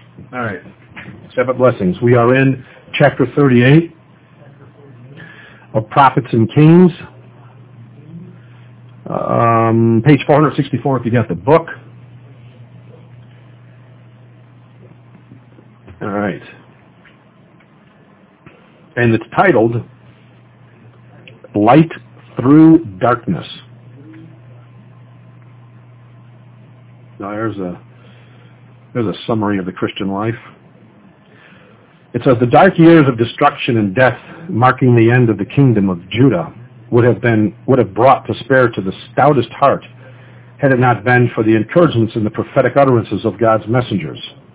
All right. Sabbath blessings. We are in chapter 38 of Prophets and Kings. Page 464 if you got the book. All right. And it's titled Light Through Darkness. Now there's a summary of the Christian life. It says, the dark years of destruction and death marking the end of the kingdom of Judah would have brought despair to the stoutest heart had it not been for the encouragements and the prophetic utterances of God's messengers.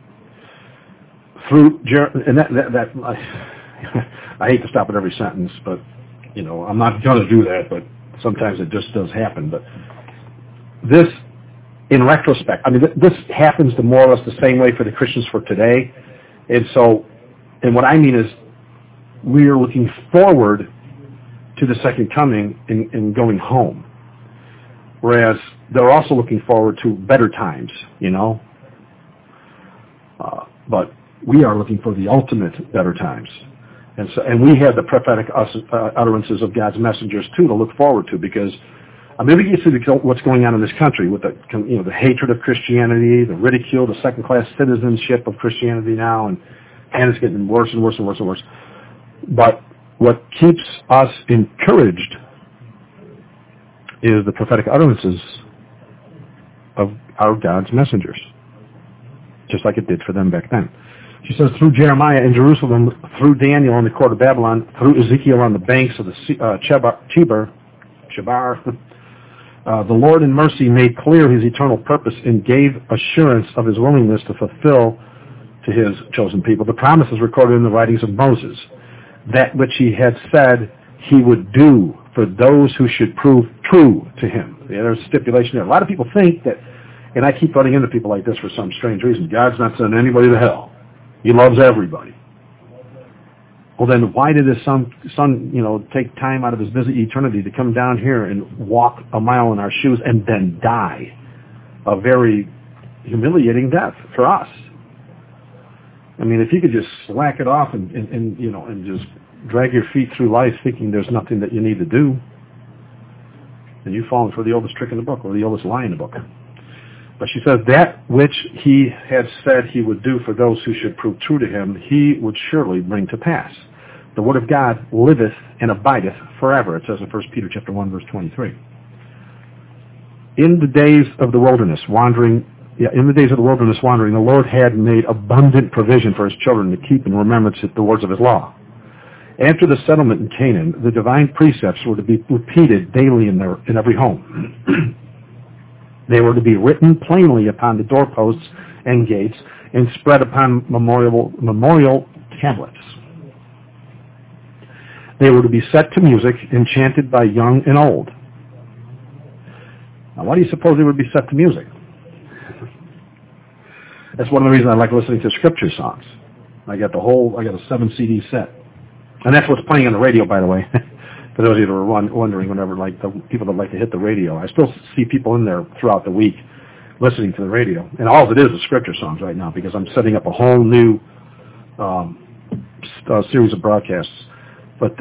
I hate to stop at every sentence, but I'm not going to do that, but sometimes it just does happen. But this, in retrospect, this happens to more or less the same way for the Christians for today. And what I mean is, we are looking forward to the second coming and going home. Whereas they're also looking forward to better times, but we are looking for the ultimate better times. And we have the prophetic utterances of God's messengers, too, to look forward to, because we can see what's going on in this country with the hatred of Christianity, the ridicule, the second-class citizenship of Christianity now, and it's getting worse and worse and worse and worse. But what keeps us encouraged is the prophetic utterances of our God's messengers, just like it did for them back then. She says, through Jeremiah in Jerusalem, through Daniel in the court of Babylon, through Ezekiel on the banks of the Chebar, the Lord in mercy made clear his eternal purpose and gave assurance of his willingness to fulfill to his chosen people the promises recorded in the writings of Moses, that which he had said he would do for those who should prove true to him. Yeah, there's a stipulation there. A lot of people think that, and I keep running into people like this for some strange reason, God's not sending anybody to hell. He loves everybody. Well, then why did his son, take time out of his busy eternity to come down here and walk a mile in our shoes and then die a very humiliating death for us? If you could just slack it off and just drag your feet through life thinking there's nothing that you need to do, then you've fallen for the oldest trick in the book, or the oldest lie in the book. But she says, that which he had said he would do for those who should prove true to him, he would surely bring to pass. The word of God liveth and abideth forever, it says in 1 Peter chapter 1, verse 23. In the days of the wilderness wandering, the Lord had made abundant provision for his children to keep in remembrance the words of his law. After the settlement in Canaan, the divine precepts were to be repeated daily in every home. They were to be written plainly upon the doorposts and gates and spread upon memorial tablets. They were to be set to music and chanted by young and old. Now, why do you suppose they would be set to music? That's one of the reasons I like listening to scripture songs. I got a 7 CD set. And that's what's playing on the radio, by the way. For those of you that were wondering, whenever, the people that like to hit the radio. I still see people in there throughout the week listening to the radio. And all of it is scripture songs right now, because I'm setting up a whole new series of broadcasts. But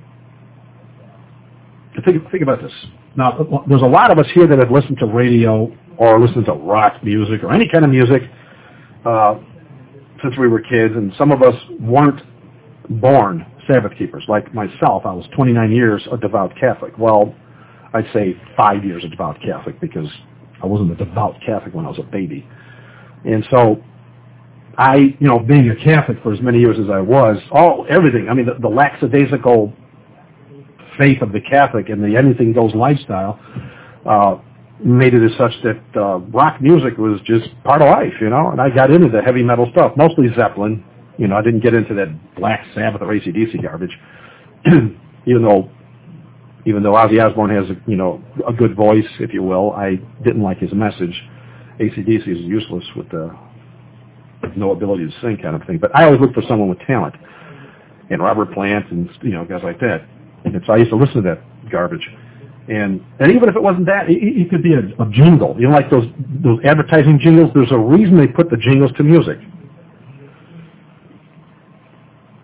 think about this. Now, there's a lot of us here that have listened to radio or listened to rock music or any kind of music since we were kids, and some of us weren't born Sabbath keepers. Like myself, I was 29 years a devout Catholic. Well, I'd say 5 years a devout Catholic, because I wasn't a devout Catholic when I was a baby. And so I, being a Catholic for as many years as I was, everything, the lackadaisical faith of the Catholic and the anything goes lifestyle made it as such that rock music was just part of life, and I got into the heavy metal stuff, mostly Zeppelin. I didn't get into that Black Sabbath or AC/DC garbage, even though Ozzy Osbourne has a good voice, if you will. I didn't like his message. AC/DC is useless with no ability to sing kind of thing. But I always look for someone with talent, and Robert Plant and guys like that. And so I used to listen to that garbage. And even if it wasn't that, it could be a jingle. Like those advertising jingles. There's a reason they put the jingles to music.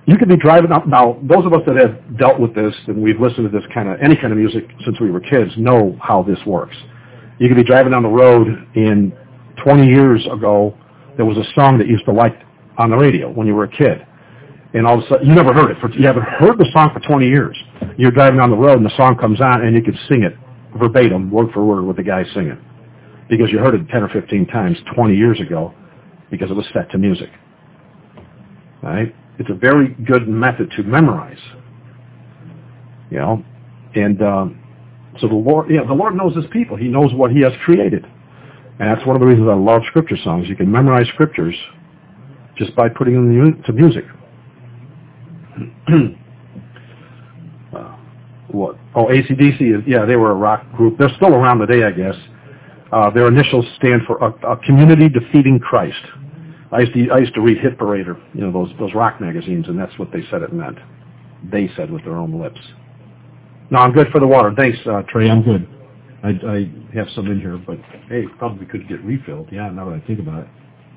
You could be driving up. Now, those of us that have dealt with this and we've listened to this any kind of music since we were kids know how this works. You could be driving down the road, and 20 years ago, there was a song that you used to like on the radio when you were a kid. And all of a sudden, you never heard it. You haven't heard the song for 20 years. You're driving down the road, and the song comes on, and you could sing it verbatim, word for word, with the guy singing. Because you heard it 10 or 15 times 20 years ago because it was set to music. All right? It's a very good method to memorize. You know? And so the Lord knows His people. He knows what He has created. And that's one of the reasons I love Scripture songs. You can memorize Scriptures just by putting them to music. What? Oh, AC/DC they were a rock group. They're still around today, I guess. Their initials stand for a community defeating Christ. I used to read Hit Parader, those rock magazines, and that's what they said it meant. They said with their own lips. No, I'm good for the water. Thanks, Trey. I'm good. I have some in here, but hey, probably could get refilled. Yeah, now that I think about it.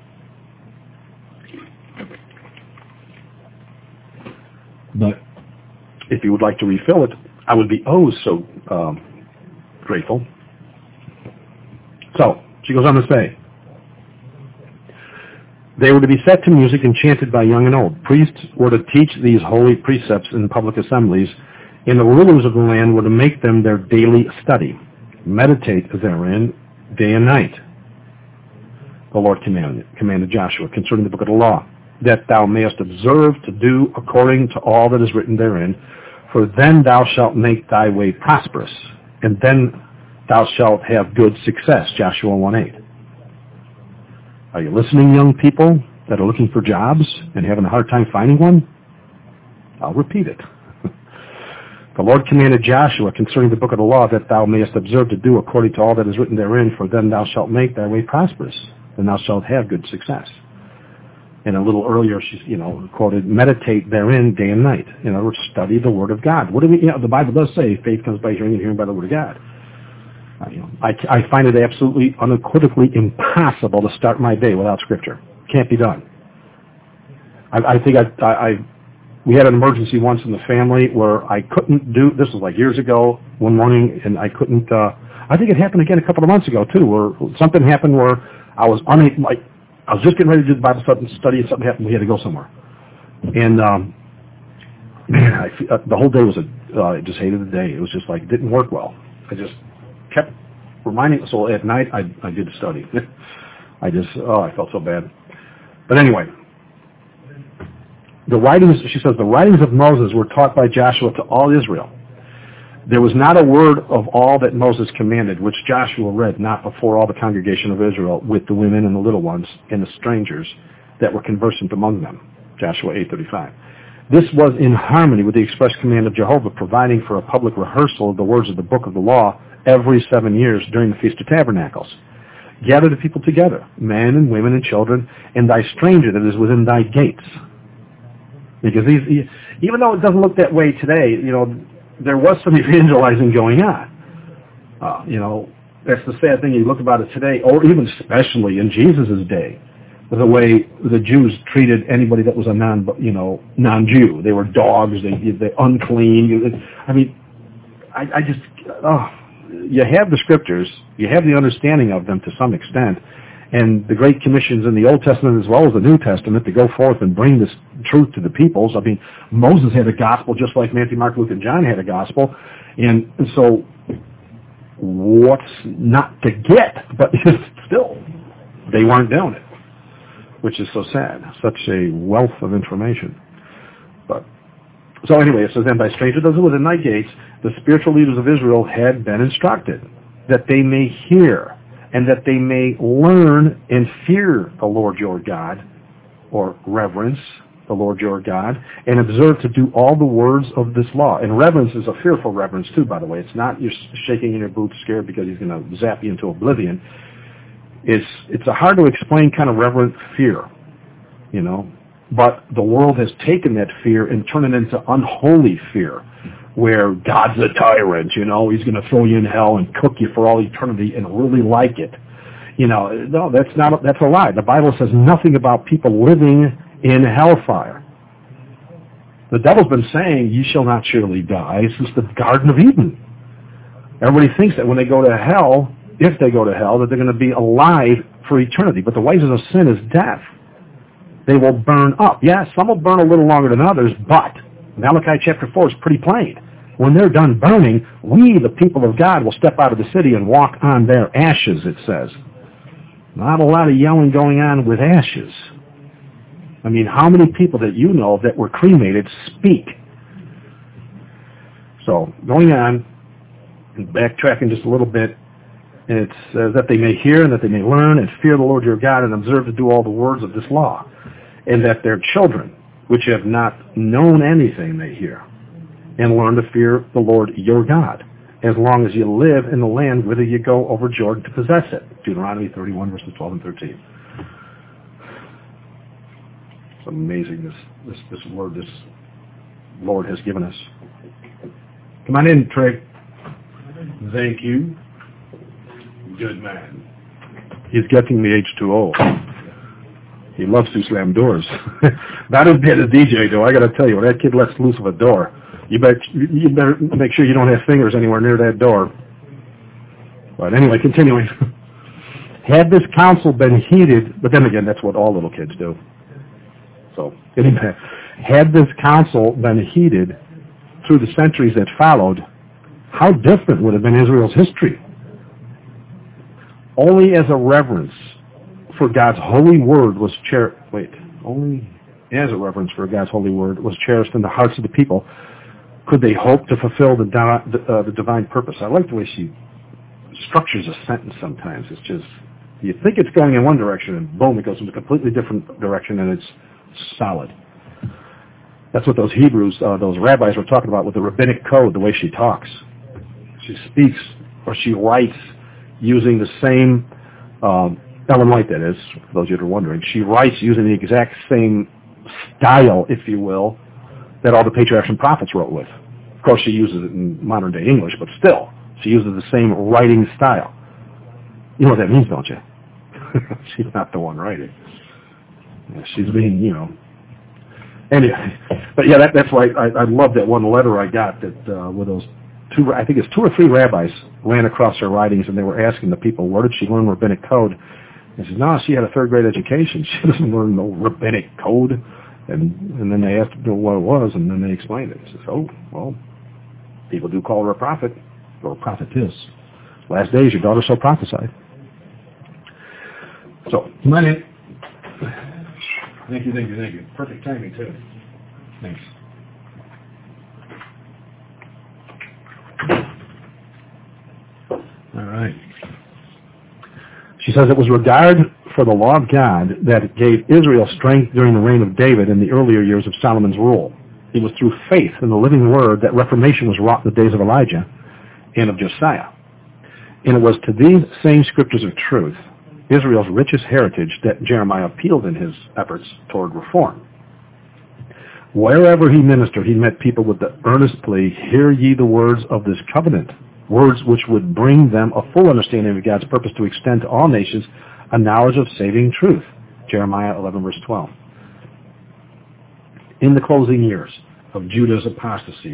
But if you would like to refill it, I would be so grateful. So, she goes on to say, they were to be set to music and chanted by young and old. Priests were to teach these holy precepts in public assemblies, and the rulers of the land were to make them their daily study, meditate therein day and night. The Lord commanded Joshua concerning the book of the law, that thou mayest observe to do according to all that is written therein, for then thou shalt make thy way prosperous, and then thou shalt have good success. Joshua 1:8. Are you listening, young people that are looking for jobs and having a hard time finding one? I'll repeat it. The Lord commanded Joshua concerning the book of the law, that thou mayest observe to do according to all that is written therein, for then thou shalt make thy way prosperous, and thou shalt have good success. And a little earlier, she quoted, meditate therein day and night. In other words, study the Word of God. What do we? The Bible does say faith comes by hearing and hearing by the Word of God. I find it absolutely, unequivocally impossible to start my day without Scripture. Can't be done. I think we had an emergency once in the family where I couldn't do, this was like years ago, one morning, and I couldn't, I think it happened again a couple of months ago too, where something happened where I was unable, I was just getting ready to do the Bible study and something happened, we had to go somewhere. And, the whole day was I just hated the day. It was just it didn't work well. I just kept reminding, so at night I did study. I felt so bad. But anyway, she says, the writings of Moses were taught by Joshua to all Israel. There was not a word of all that Moses commanded, which Joshua read not before all the congregation of Israel, with the women and the little ones and the strangers that were conversant among them. Joshua 8:35. This was in harmony with the express command of Jehovah, providing for a public rehearsal of the words of the book of the law every 7 years during the Feast of Tabernacles. Gather the people together, men and women and children, and thy stranger that is within thy gates. Because even though it doesn't look that way today, there was some evangelizing going on. That's the sad thing. You look about it today, or even especially in Jesus' day, the way the Jews treated anybody that was a non-Jew. They were dogs. They unclean. You have the Scriptures. You have the understanding of them to some extent. And the Great Commissions in the Old Testament as well as the New Testament to go forth and bring this truth to the peoples. Moses had a gospel just like Matthew, Mark, Luke, and John had a gospel. And so what's not to get? But still, they weren't doing it, which is so sad. Such a wealth of information. So anyway, it says, then by stranger those within thy gates, the spiritual leaders of Israel had been instructed, that they may hear and that they may learn and fear the Lord your God, or reverence the Lord your God, and observe to do all the words of this law. And reverence is a fearful reverence too, by the way. It's not you're shaking in your boots scared because he's going to zap you into oblivion. It's a hard to explain kind of reverent fear, But the world has taken that fear and turned it into unholy fear, where God's a tyrant, he's going to throw you in hell and cook you for all eternity and really like it. No, that's a lie. The Bible says nothing about people living in hellfire. The devil's been saying, "You shall not surely die," since the Garden of Eden. Everybody thinks that when they go to hell, if they go to hell, that they're going to be alive for eternity. But the wages of sin is death. They will burn up. Yes, some will burn a little longer than others, but Malachi chapter 4 is pretty plain. When they're done burning, we, the people of God, will step out of the city and walk on their ashes, it says. Not a lot of yelling going on with ashes. I mean, how many people that you know that were cremated speak? So, going on, and backtracking just a little bit, it says that they may hear and that they may learn and fear the Lord your God and observe to do all the words of this law, and that their children, which have not known anything, may hear and learn to fear the Lord your God, as long as you live in the land whither you go over Jordan to possess it. Deuteronomy 31, verses 12 and 13. It's amazing, this word this Lord has given us. Come on in, Trey. Thank you. Good man. He's getting the H2O. He loves to slam doors. Not as bad as DJ, though. I got to tell you, when that kid lets loose of a door, you better make sure you don't have fingers anywhere near that door. But anyway, continuing. Had this counsel been heeded, but then again, that's what all little kids do. So, anyway, had this counsel been heeded through the centuries that followed, how different would have been Israel's history? Only as a reverence for God's holy word was cherished. Only as a reverence for God's holy word was cherished in the hearts of the people could they hope to fulfill the divine purpose. I like the way she structures a sentence sometimes. It's just, you think it's going in one direction, and boom, it goes in a completely different direction, and it's solid. That's what those Hebrews, those rabbis were talking about with the rabbinic code, the way she talks. She speaks, or she writes, using the same, Ellen White that is, for those of you that are wondering, she writes using the exact same style, if you will, that all the patriarchs and prophets wrote with. Of course, she uses it in modern day English, but still, she uses the same writing style. You know what that means, don't you? She's not the one writing. She's being, Anyway, but yeah, that's why I love that one letter I got that with those two, I think it's 2 or 3 rabbis ran across her writings, and they were asking the people, where did she learn rabbinic code? And she says, no, she had a 3rd grade education. She doesn't learn no rabbinic code. And then they asked her what it was, and then they explained it. She says, oh, well, people do call her a prophet, or a prophetess. Last days, your daughter shall prophesy. So, come on in. Thank you. Perfect timing, too. Thanks. All right. She says it was regard for the law of God that gave Israel strength during the reign of David in the earlier years of Solomon's rule. It was through faith in the living word that reformation was wrought in the days of Elijah and of Josiah. And it was to these same scriptures of truth, Israel's richest heritage, that Jeremiah appealed in his efforts toward reform. Wherever he ministered, he met people with the earnest plea, hear ye the words of this covenant, words which would bring them a full understanding of God's purpose to extend to all nations a knowledge of saving truth. Jeremiah 11, verse 12. In the closing years of Judah's apostasy,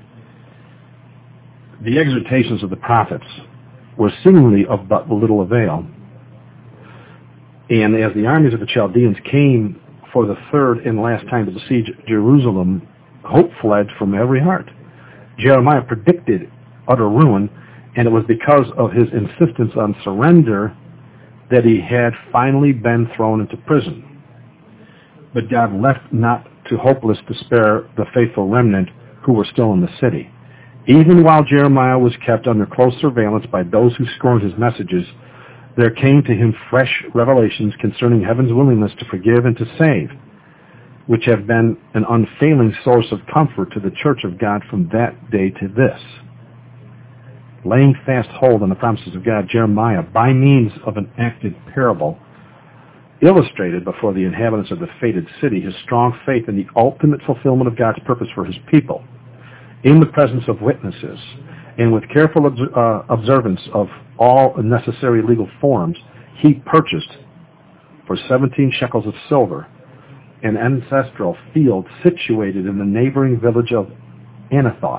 the exhortations of the prophets were seemingly of but little avail. And as the armies of the Chaldeans came for the 3rd and last time to besiege Jerusalem, hope fled from every heart. Jeremiah predicted utter ruin, and it was because of his insistence on surrender that he had finally been thrown into prison. But God left not to hopeless despair the faithful remnant who were still in the city. Even while Jeremiah was kept under close surveillance by those who scorned his messages, there came to him fresh revelations concerning heaven's willingness to forgive and to save, which have been an unfailing source of comfort to the church of God from that day to this. Laying fast hold on the promises of God, Jeremiah, by means of an acted parable, illustrated before the inhabitants of the fated city his strong faith in the ultimate fulfillment of God's purpose for his people. In the presence of witnesses, and with careful observance of all necessary legal forms, he purchased for 17 shekels of silver an ancestral field situated in the neighboring village of Anathoth.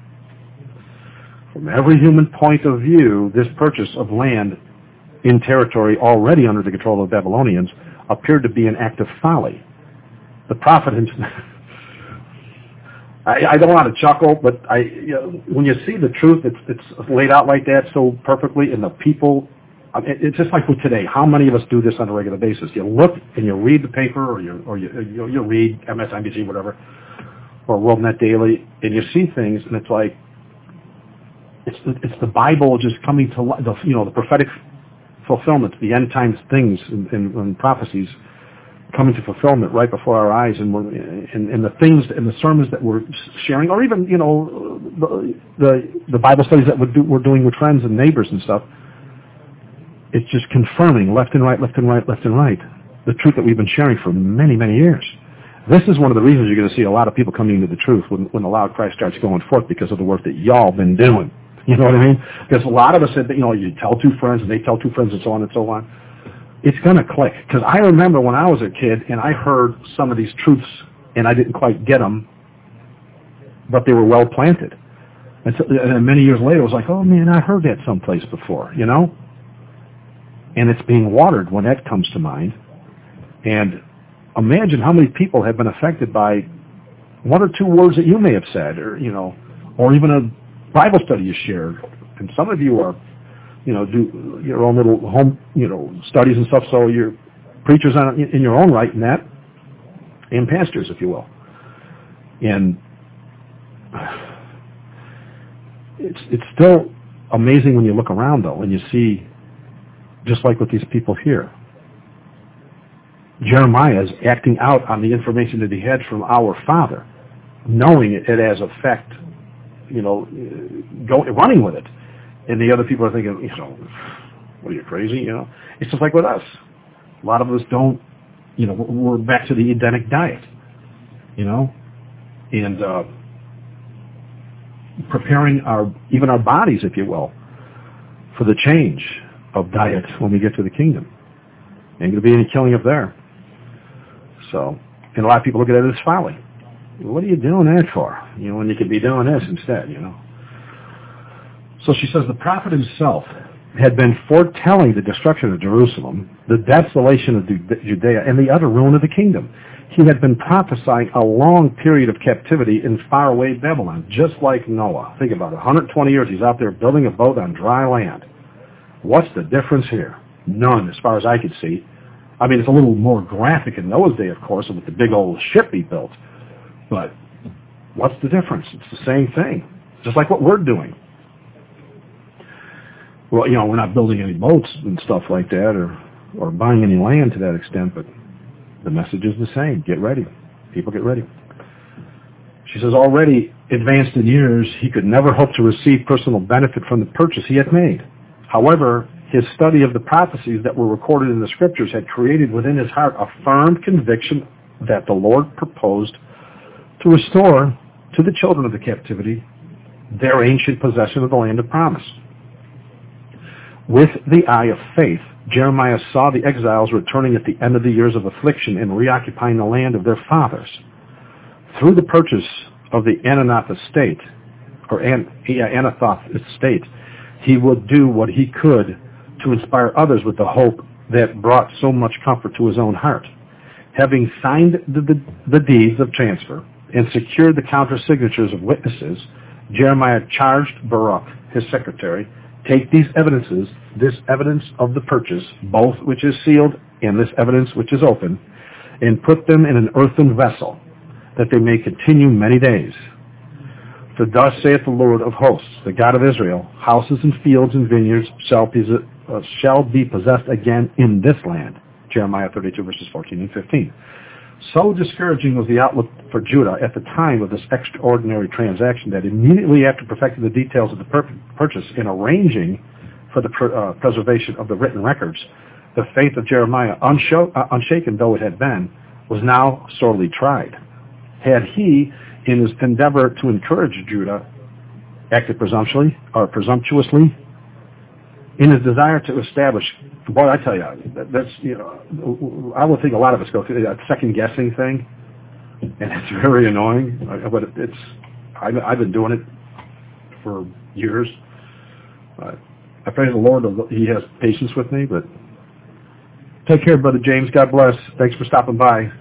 From every human point of view, this purchase of land in territory already under the control of the Babylonians appeared to be an act of folly. The prophet himself, I don't want to chuckle, but when you see the truth, it's laid out like that so perfectly, and the people, it's just like with today. How many of us do this on a regular basis? You look and you read the paper, or you read MSNBC, whatever, or WorldNet Daily, and you see things, and it's like it's the Bible just coming to life, the prophetic fulfillment, the end times things and prophecies coming to fulfillment right before our eyes, and the things and the sermons that we're sharing, or even the Bible studies that we're doing with friends and neighbors and stuff. It's just confirming left and right, the truth that we've been sharing for many, many years. This is one of the reasons you're going to see a lot of people coming into the truth when the loud cry starts going forth, because of the work that y'all been doing. You know what I mean? Because a lot of us said that, you tell two friends and they tell two friends and so on and so on. It's going to click. Because I remember when I was a kid and I heard some of these truths and I didn't quite get them, but they were well planted. And then many years later, I was like, oh man, I heard that someplace before, And it's being watered when that comes to mind. And imagine how many people have been affected by one or two words that you may have said, or even a Bible study you shared. And some of you are, do your own little home, studies and stuff. So you're preachers in your own right in that, and pastors, if you will. And it's still amazing when you look around, though, and you see, just like with these people here, Jeremiah is acting out on the information that he had from our father, knowing it has effect, running with it. And the other people are thinking, what are you, crazy? It's just like with us. A lot of us don't, we're back to the Edenic diet, and preparing even our bodies, if you will, for the change of diet when we get to the kingdom. Ain't going to be any killing up there. So, and a lot of people look at it as folly. What are you doing that for? When you could be doing this instead, So she says the prophet himself had been foretelling the destruction of Jerusalem, the desolation of Judea, and the utter ruin of the kingdom. He had been prophesying a long period of captivity in faraway Babylon, just like Noah. Think about it. 120 years he's out there building a boat on dry land. What's the difference here? None, as far as I could see. I mean, it's a little more graphic in Noah's day, of course, with the big old ship he built. But what's the difference? It's the same thing, just like what we're doing. Well, we're not building any boats and stuff like that, or buying any land to that extent, but the message is the same. Get ready. People, get ready. She says, already advanced in years, he could never hope to receive personal benefit from the purchase he had made. However, his study of the prophecies that were recorded in the scriptures had created within his heart a firm conviction that the Lord proposed to restore to the children of the captivity their ancient possession of the land of promise. With the eye of faith, Jeremiah saw the exiles returning at the end of the years of affliction and reoccupying the land of their fathers. Through the purchase of the Anathoth estate, he would do what he could to inspire others with the hope that brought so much comfort to his own heart. Having signed the deeds of transfer and secured the counter-signatures of witnesses, Jeremiah charged Baruch, his secretary, take these evidences, this evidence of the purchase, both which is sealed and this evidence which is open, and put them in an earthen vessel, that they may continue many days. For thus saith the Lord of hosts, the God of Israel, houses and fields and vineyards shall be possessed again in this land. Jeremiah 32, verses 14 and 15. So discouraging was the outlook for Judah at the time of this extraordinary transaction that immediately after perfecting the details of the purchase and arranging for the preservation of the written records, the faith of Jeremiah, unshaken though it had been, was now sorely tried. Had he, in his endeavor to encourage Judah, acted presumptuously, In his desire to establish, boy, I tell you, that's, I would think a lot of us go through that second-guessing thing, and it's very annoying, but I've been doing it for years. I pray the Lord He has patience with me, but take care, Brother James. God bless. Thanks for stopping by.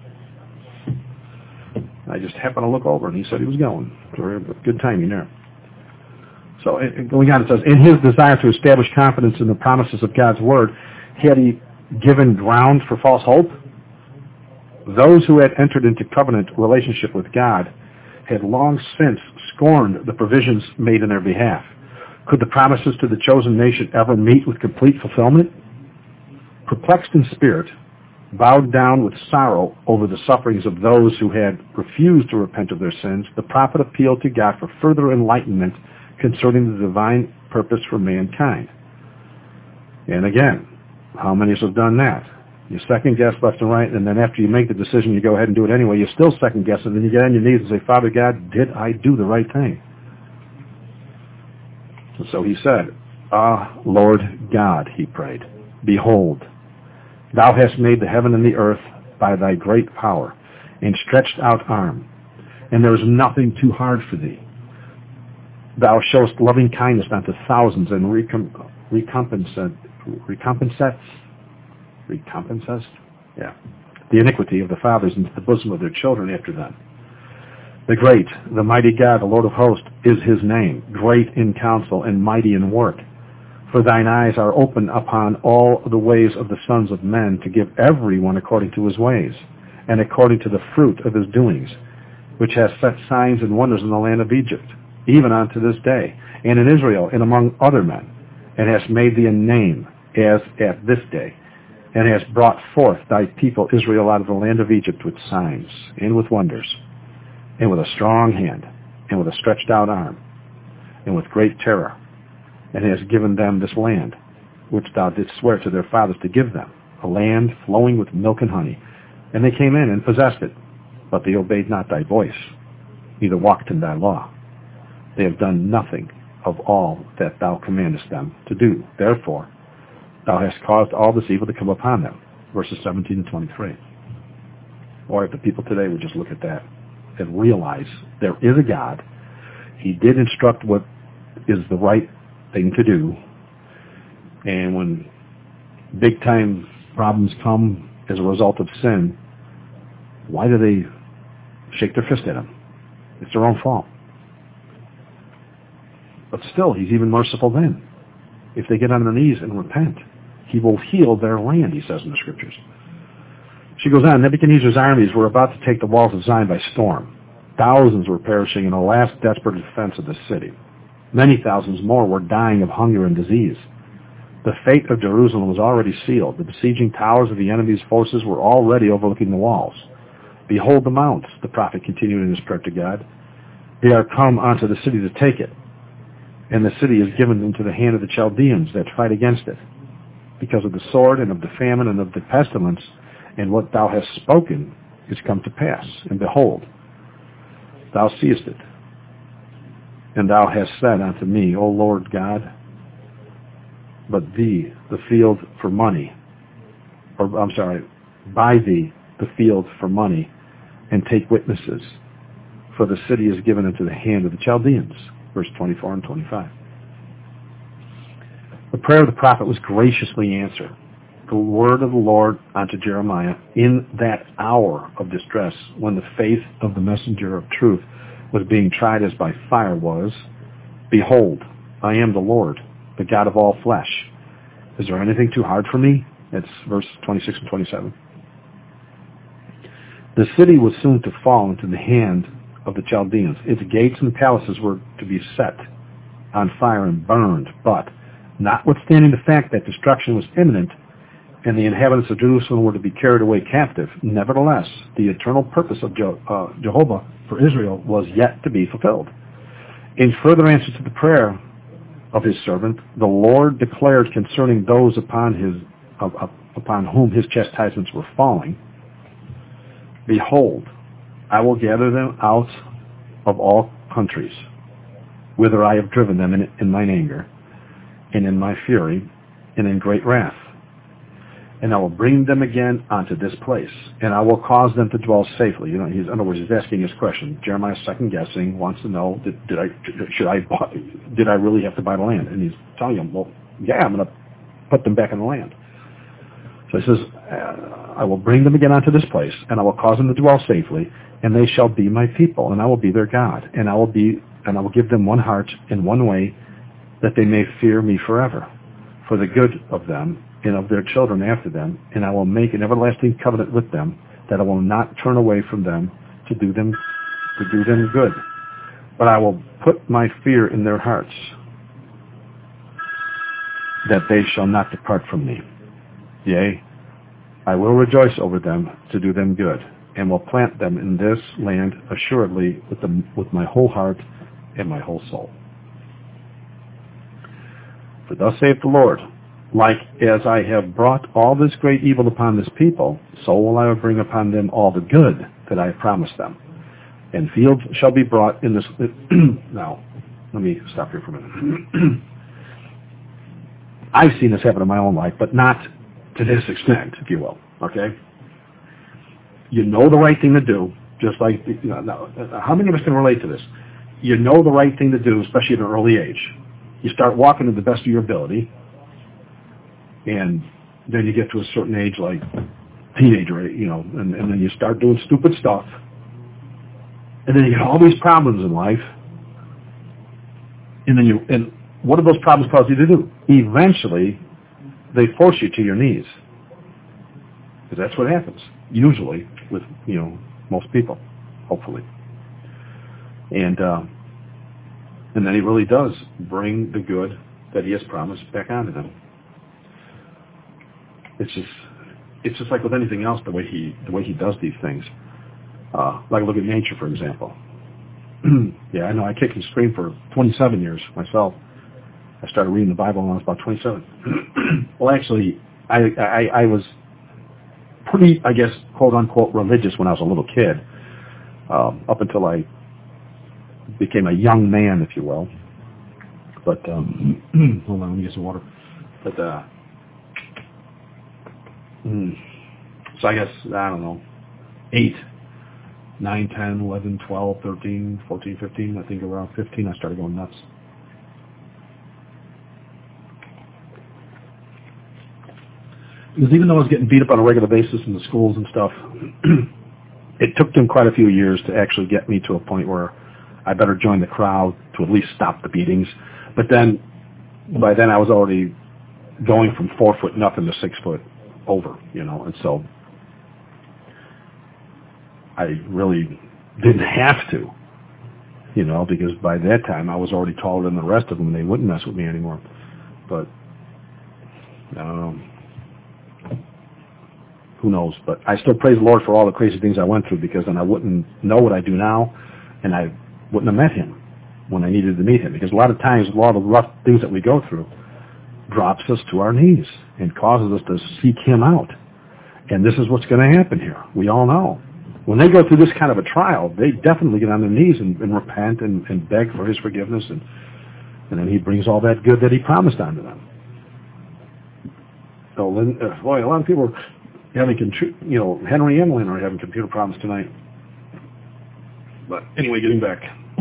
I just happened to look over, and he said he was going. So good timing there. So going on, it says, in his desire to establish confidence in the promises of God's Word, had he given ground for false hope? Those who had entered into covenant relationship with God had long since scorned the provisions made in their behalf. Could the promises to the chosen nation ever meet with complete fulfillment? Perplexed in spirit, bowed down with sorrow over the sufferings of those who had refused to repent of their sins, the prophet appealed to God for further enlightenment concerning the divine purpose for mankind. And again, how many of us have done that? You second guess left and right, and then after you make the decision, you go ahead and do it anyway. You still second guess, and then you get on your knees and say, Father God, did I do the right thing? And so he said, Lord God, he prayed, behold, thou hast made the heaven and the earth by thy great power and stretched out arm, and there is nothing too hard for thee. Thou showest loving kindness unto thousands and recompensest the iniquity of the fathers into the bosom of their children after them. The great, the mighty God, the Lord of hosts, is his name, great in counsel and mighty in work. For thine eyes are open upon all the ways of the sons of men, to give every one according to his ways, and according to the fruit of his doings, which has set signs and wonders in the land of Egypt, even unto this day, and in Israel, and among other men, and hast made thee a name, as at this day, and hast brought forth thy people Israel out of the land of Egypt with signs, and with wonders, and with a strong hand, and with a stretched out arm, and with great terror, and hast given them this land, which thou didst swear to their fathers to give them, a land flowing with milk and honey. And they came in and possessed it, but they obeyed not thy voice, neither walked in thy law. They have done nothing of all that thou commandest them to do. Therefore, thou hast caused all this evil to come upon them. Verses 17 and 23. Or if the people today would just look at that and realize there is a God. He did instruct what is the right thing to do. And when big time problems come as a result of sin, why do they shake their fist at him? It's their own fault. But still, he's even merciful then. If they get on their knees and repent, he will heal their land, he says in the scriptures. She goes on, Nebuchadnezzar's armies were about to take the walls of Zion by storm. Thousands were perishing in the last desperate defense of the city. Many thousands more were dying of hunger and disease. The fate of Jerusalem was already sealed. The besieging towers of the enemy's forces were already overlooking the walls. Behold the mounts, the prophet continued in his prayer to God. They are come unto the city to take it, and the city is given into the hand of the Chaldeans that fight against it, because of the sword and of the famine and of the pestilence, and what thou hast spoken is come to pass. And behold, thou seest it. And thou hast said unto me, O Lord God, but thee the field for money, buy thee the field for money, and take witnesses, for the city is given into the hand of the Chaldeans. Verse 24 and 25. The prayer of the prophet was graciously answered. The word of the Lord unto Jeremiah in that hour of distress, when the faith of the messenger of truth was being tried as by fire, was, Behold, I am the Lord, the God of all flesh. Is there anything too hard for me? That's verse 26 and 27. The city was soon to fall into the hand of the Chaldeans. Its gates and palaces were to be set on fire and burned, but notwithstanding the fact that destruction was imminent and the inhabitants of Jerusalem were to be carried away captive, nevertheless, the eternal purpose of Jehovah for Israel was yet to be fulfilled. In further answer to the prayer of his servant, the Lord declared concerning those upon whom his chastisements were falling, Behold, I will gather them out of all countries, whither I have driven them in mine anger, and in my fury, and in great wrath. And I will bring them again onto this place, and I will cause them to dwell safely. In other words, he's asking his question. Jeremiah's second guessing, wants to know, did I really have to buy the land? And he's telling him, well, yeah, I'm going to put them back in the land. So he says, I will bring them again onto this place, and I will cause them to dwell safely, and they shall be my people, and I will be their God, and I will give them one heart and one way, that they may fear me forever, for the good of them and of their children after them, and I will make an everlasting covenant with them, that I will not turn away from them to do them good. But I will put my fear in their hearts, that they shall not depart from me. Yea, I will rejoice over them to do them good, and will plant them in this land assuredly with my whole heart and my whole soul. For thus saith the Lord, like as I have brought all this great evil upon this people, so will I bring upon them all the good that I have promised them. And fields shall be brought in this... Now, let me stop here for a minute. I've seen this happen in my own life, but not to this extent, if you will, okay? You know the right thing to do, just like... how many of us can relate to this? You know the right thing to do, especially at an early age. You start walking to the best of your ability, and then you get to a certain age, like teenager, and then you start doing stupid stuff, and then you get all these problems in life, and what do those problems cause you to do? Eventually, they force you to your knees, because that's what happens usually with most people, hopefully, and then he really does bring the good that he has promised back onto them. It's just like with anything else, the way he does these things. Like look at nature, for example. Yeah, I know. I kicked and screamed for 27 years myself. I started reading the Bible when I was about 27. Well, actually, I was pretty, I guess, quote unquote, religious when I was a little kid, up until I became a young man, if you will. But hold on, let me get some water. But so I guess, I don't know, 8, 9, 10, 11, 12, 13, 14, 15, I think around 15 I started going nuts. Because even though I was getting beat up on a regular basis in the schools and stuff, it took them quite a few years to actually get me to a point where I better join the crowd to at least stop the beatings. But then, by then I was already going from 4 foot nothing to 6 foot over, and so I really didn't have to, because by that time I was already taller than the rest of them and they wouldn't mess with me anymore. But, I don't know. Who knows? But I still praise the Lord for all the crazy things I went through, because then I wouldn't know what I do now, and I wouldn't have met him when I needed to meet him. Because a lot of times, a lot of the rough things that we go through drops us to our knees and causes us to seek him out. And this is what's going to happen here. We all know. When they go through this kind of a trial, they definitely get on their knees and repent and beg for his forgiveness, and then he brings all that good that he promised onto them. So, boy, a lot of people are having, Henry and Lynn are having computer problems tonight. But anyway, getting back.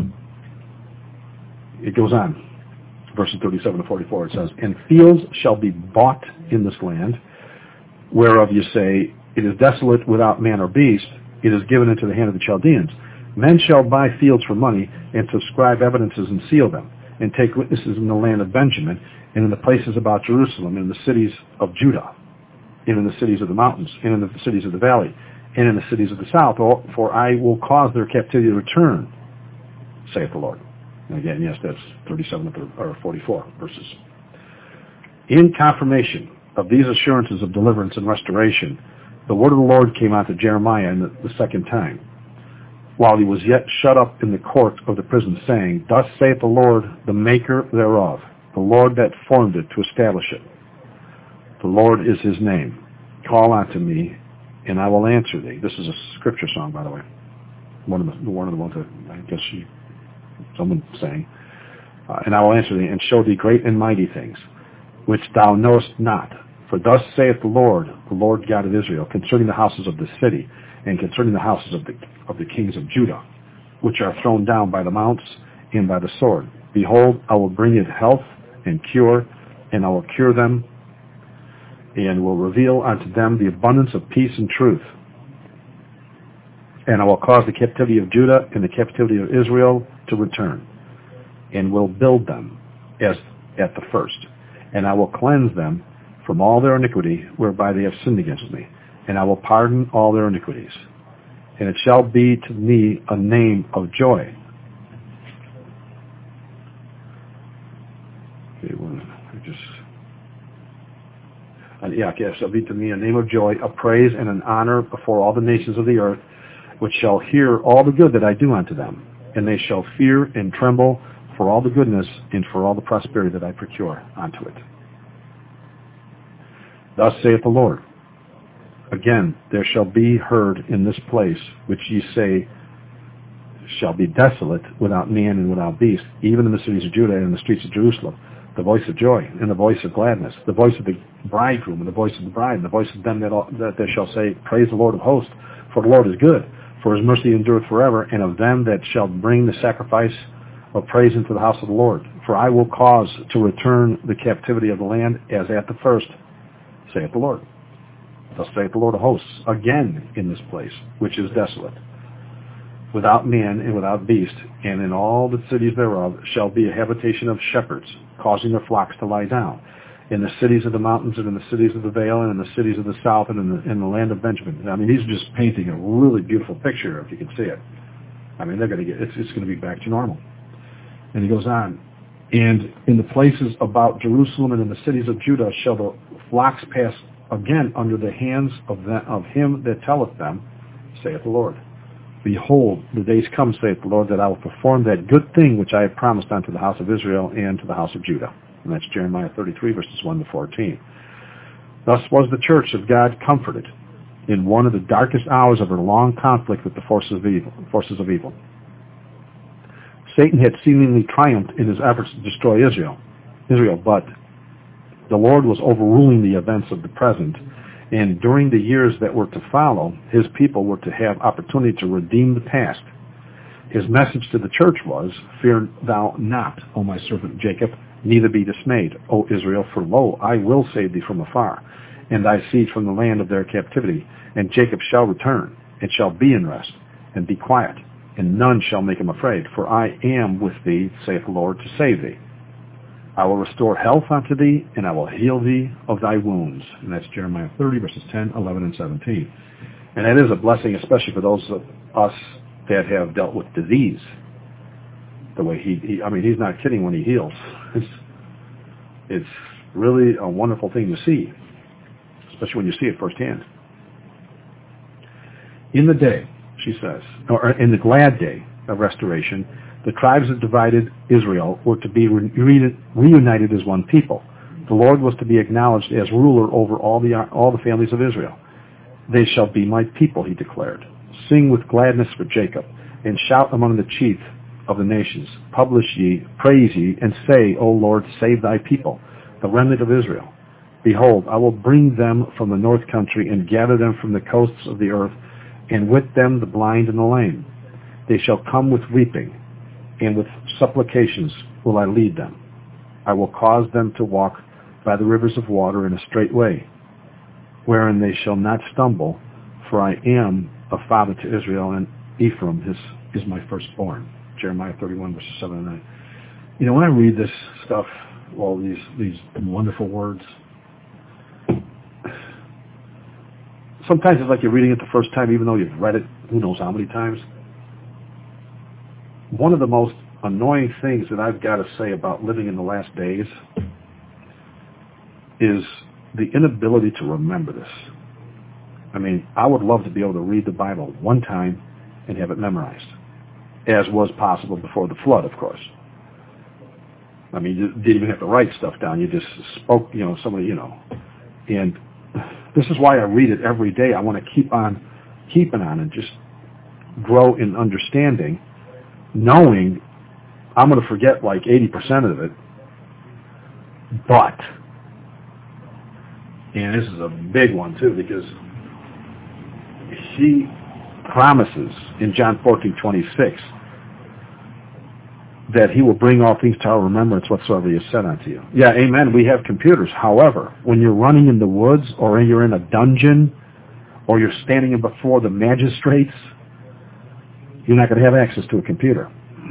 It goes on. Verses 37 to 44, it says, And fields shall be bought in this land, whereof you say, It is desolate without man or beast, it is given into the hand of the Chaldeans. Men shall buy fields for money, and subscribe evidences and seal them, and take witnesses in the land of Benjamin, and in the places about Jerusalem, and in the cities of Judah, and in the cities of the mountains, and in the cities of the valley, and in the cities of the south, for I will cause their captivity to return, saith the Lord. And again, yes, that's 37 or 44 verses. In confirmation of these assurances of deliverance and restoration, the word of the Lord came out to Jeremiah the second time, while he was yet shut up in the court of the prison, saying, Thus saith the Lord, the maker thereof, the Lord that formed it to establish it. The Lord is his name. Call unto me, and I will answer thee. This is a scripture song, by the way. One of the ones that I guess someone sang. And I will answer thee, and show thee great and mighty things. which thou knowest not. For thus saith the Lord God of Israel, concerning the houses of the city, and concerning the houses of the kings of Judah, which are thrown down by the mounts and by the sword. Behold, I will bring it health and cure, and I will cure them, and will reveal unto them the abundance of peace and truth. And I will cause the captivity of Judah and the captivity of Israel to return, and will build them as at the first. And I will cleanse them from all their iniquity whereby they have sinned against me, and I will pardon all their iniquities. And it shall be to me a name of joy. It shall be to me a name of joy, a praise and an honor before all the nations of the earth, which shall hear all the good that I do unto them. And they shall fear and tremble for all the goodness and for all the prosperity that I procure unto it. Thus saith the Lord, again, there shall be heard in this place, which ye say shall be desolate, without man and without beast, even in the cities of Judah and in the streets of Jerusalem, the voice of joy and the voice of gladness, the voice of the bridegroom and the voice of the bride, and the voice of them that they shall say, praise the Lord of hosts, for the Lord is good, for his mercy endureth forever, and of them that shall bring the sacrifice of praise into the house of the Lord. For I will cause to return the captivity of the land as at the first, saith the Lord. Thus saith the Lord of hosts, again in this place, which is desolate, without man and without beast, and in all the cities thereof shall be a habitation of shepherds, causing their flocks to lie down, in the cities of the mountains and in the cities of the vale and in the cities of the south and in the land of Benjamin. I mean, he's just painting a really beautiful picture, if you can see it. I mean, it's going to be back to normal. And he goes on, and in the places about Jerusalem and in the cities of Judah shall the flocks pass again under the hands of him that telleth them, saith the Lord. Behold, the days come, saith the Lord, that I will perform that good thing which I have promised unto the house of Israel and to the house of Judah. And that's Jeremiah 33, verses 1 to 14. Thus was the church of God comforted in one of the darkest hours of her long conflict with the forces of evil. Satan had seemingly triumphed in his efforts to destroy Israel, but the Lord was overruling the events of the present, and during the years that were to follow, his people were to have opportunity to redeem the past. His message to the church was, fear thou not, O my servant Jacob, neither be dismayed, O Israel, for lo, I will save thee from afar, and thy seed from the land of their captivity. And Jacob shall return, and shall be in rest, and be quiet, and none shall make him afraid. For I am with thee, saith the Lord, to save thee. I will restore health unto thee, and I will heal thee of thy wounds. And that's Jeremiah 30, verses 10, 11, and 17. And that is a blessing, especially for those of us that have dealt with disease. The way he's not kidding when he heals. It's really a wonderful thing to see, especially when you see it firsthand. In the day, she says, or in the glad day of restoration, the tribes that divided Israel were to be reunited as one people. The Lord was to be acknowledged as ruler over all the families of Israel. They shall be my people, he declared. Sing with gladness for Jacob, and shout among the chief of the nations. Publish ye, praise ye, and say, O Lord, save thy people, the remnant of Israel. Behold, I will bring them from the north country, and gather them from the coasts of the earth, and with them the blind and the lame. They shall come with weeping, and with supplications will I lead them. I will cause them to walk by the rivers of water in a straight way, wherein they shall not stumble, for I am a father to Israel, and Ephraim is my firstborn. Jeremiah 31, verses 7 and 9. You know, when I read this stuff, all these wonderful words, sometimes it's like you're reading it the first time, even though you've read it who knows how many times. One of the most annoying things that I've got to say about living in the last days is the inability to remember this. I mean, I would love to be able to read the Bible one time and have it memorized, as was possible before the flood, of course. I mean, you didn't even have to write stuff down. You just spoke, somebody, And this is why I read it every day. I want to keep on keeping on and just grow in understanding, knowing I'm going to forget like 80% of it, but And this is a big one, too, because he promises in John 14:26 that he will bring all things to our remembrance whatsoever he has said unto you. Yeah, amen, we have computers. However, when you're running in the woods or you're in a dungeon or you're standing before the magistrates, you're not going to have access to a computer.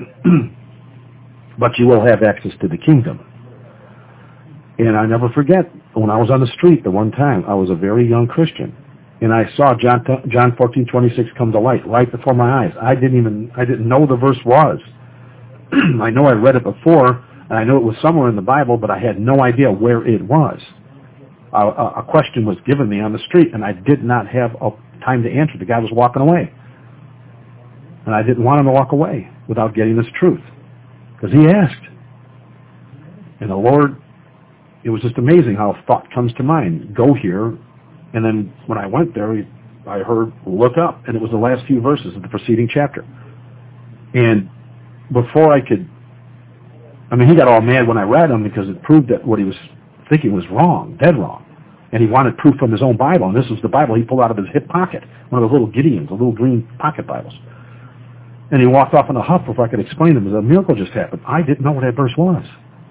But you will have access to the kingdom. And I never forget, when I was on the street the one time, I was a very young Christian, and I saw John 14:26 come to light right before my eyes. I didn't know the verse was. I know I read it before, and I know it was somewhere in the Bible, but I had no idea where it was. A question was given me on the street, and I did not have time to answer. The guy was walking away. And I didn't want him to walk away without getting this truth, because he asked. And the Lord, it was just amazing how a thought comes to mind. Go here. And then when I went there, I heard, look up. And it was the last few verses of the preceding chapter. And before he got all mad when I read them because it proved that what he was thinking was wrong, dead wrong. And he wanted proof from his own Bible. And this was the Bible he pulled out of his hip pocket, one of those little Gideons, the little green pocket Bibles. And he walked off in a huff before I could explain to him. A miracle just happened. I didn't know what that verse was.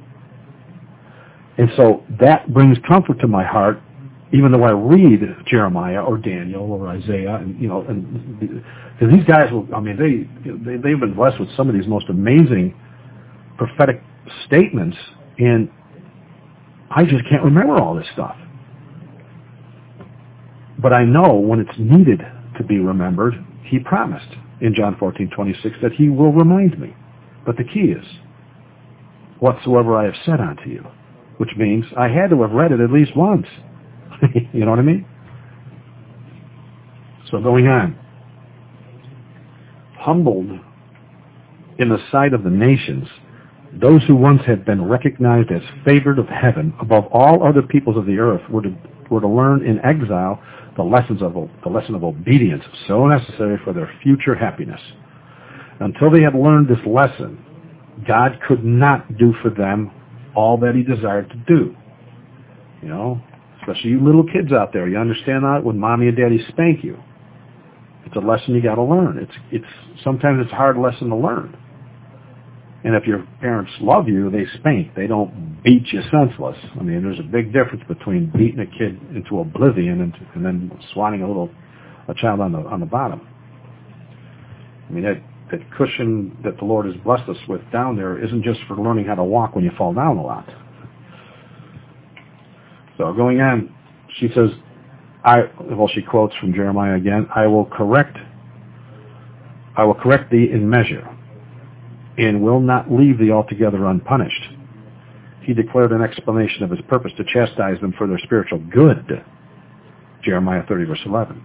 And so that brings comfort to my heart, even though I read Jeremiah or Daniel or Isaiah, and because these guys, they've been blessed with some of these most amazing prophetic statements, and I just can't remember all this stuff. But I know when it's needed to be remembered, he promised in John 14:26 that he will remind me. But the key is, whatsoever I have said unto you, which means I had to have read it at least once. You know what I mean? So going on. Humbled in the sight of the nations, those who once had been recognized as favored of heaven above all other peoples of the earth were to learn in exile the lesson of obedience, so necessary for their future happiness. Until they had learned this lesson, God could not do for them all that he desired to do. Especially you little kids out there, you understand that when mommy and daddy spank you. It's a lesson you got to learn. Sometimes it's a hard lesson to learn. And if your parents love you, they spank. They don't beat you senseless. There's a big difference between beating a kid into oblivion and then swatting a child on the bottom. That cushion that the Lord has blessed us with down there isn't just for learning how to walk when you fall down a lot. So going on, she says, she quotes from Jeremiah again, I will correct thee in measure, and will not leave thee altogether unpunished. He declared an explanation of his purpose to chastise them for their spiritual good. Jeremiah 30, verse 11.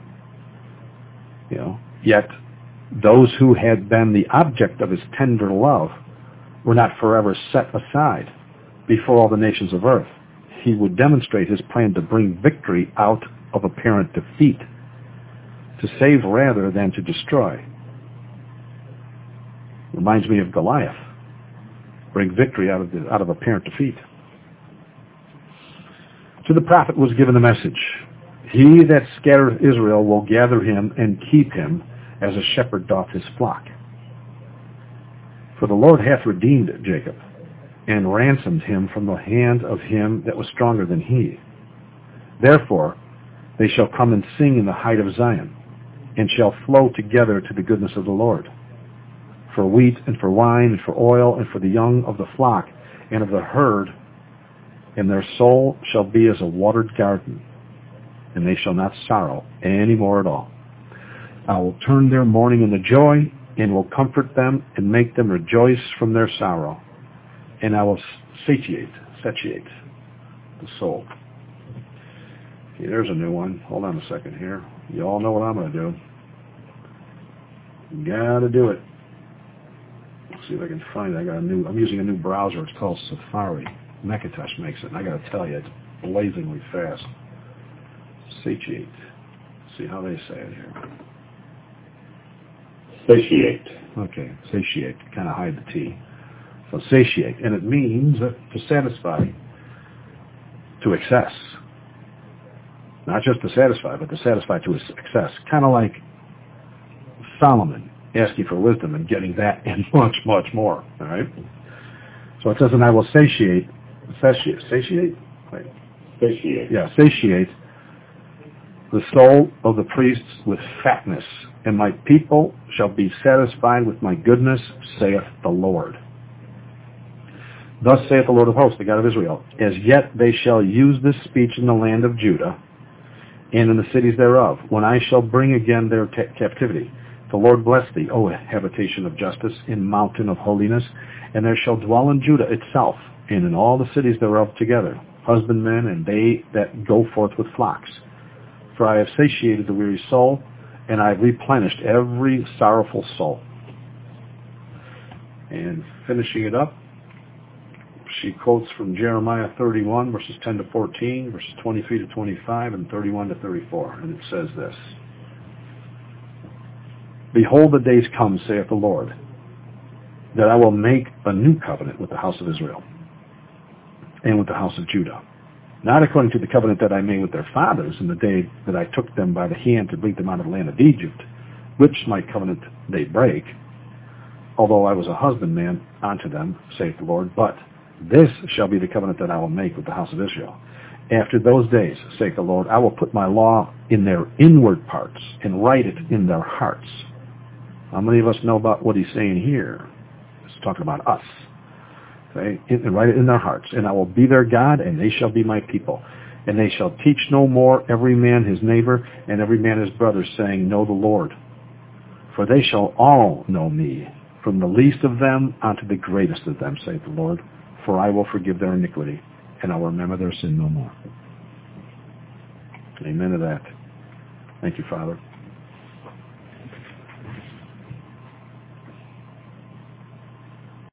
Yet those who had been the object of his tender love were not forever set aside before all the nations of earth. He would demonstrate his plan to bring victory out of apparent defeat, to save rather than to destroy. Reminds me of Goliath. Bring victory out of apparent defeat. To the prophet was given the message, he that scattereth Israel will gather him and keep him as a shepherd doth his flock. For the Lord hath redeemed Jacob, and ransomed him from the hand of him that was stronger than he. Therefore they shall come and sing in the height of Zion, and shall flow together to the goodness of the Lord. For wheat and for wine and for oil and for the young of the flock and of the herd, and their soul shall be as a watered garden, and they shall not sorrow any more at all. I will turn their mourning into joy, and will comfort them and make them rejoice from their sorrow. And I will satiate the soul. Okay, there's a new one. Hold on a second here. You all know what I'm going to do. Gotta do it. Let's see if I can find it. I'm using a new browser. It's called Safari. Macintosh makes it, and I got to tell you, it's blazingly fast. Satiate. Let's see how they say it here. Satiate. Okay, satiate. Kind of hide the T. So satiate, and it means to satisfy to excess. Not just to satisfy, but to satisfy to his success. Kind of like Solomon asking for wisdom and getting that and much, much more. All right? So it says, and I will satiate? Wait. Satiate the soul of the priests with fatness, and my people shall be satisfied with my goodness, saith the Lord. Thus saith the Lord of hosts, the God of Israel, as yet they shall use this speech in the land of Judah and in the cities thereof, when I shall bring again their captivity. The Lord bless thee, O habitation of justice, in mountain of holiness, and there shall dwell in Judah itself, and in all the cities thereof together, husbandmen and they that go forth with flocks. For I have satiated the weary soul, and I have replenished every sorrowful soul. And finishing it up, she quotes from Jeremiah 31, verses 10 to 14, verses 23 to 25, and 31 to 34. And it says this: Behold, the days come, saith the Lord, that I will make a new covenant with the house of Israel and with the house of Judah, not according to the covenant that I made with their fathers in the day that I took them by the hand to bring them out of the land of Egypt, which my covenant they break, although I was a husbandman unto them, saith the Lord, but this shall be the covenant that I will make with the house of Israel. After those days, saith the Lord, I will put my law in their inward parts and write it in their hearts. How many of us know about what he's saying here? It's talking about us. Okay? And write it in their hearts. And I will be their God, and they shall be my people. And they shall teach no more every man his neighbor, and every man his brother, saying, Know the Lord. For they shall all know me, from the least of them unto the greatest of them, saith the Lord. For I will forgive their iniquity, and I will remember their sin no more. Amen to that. Thank you, Father.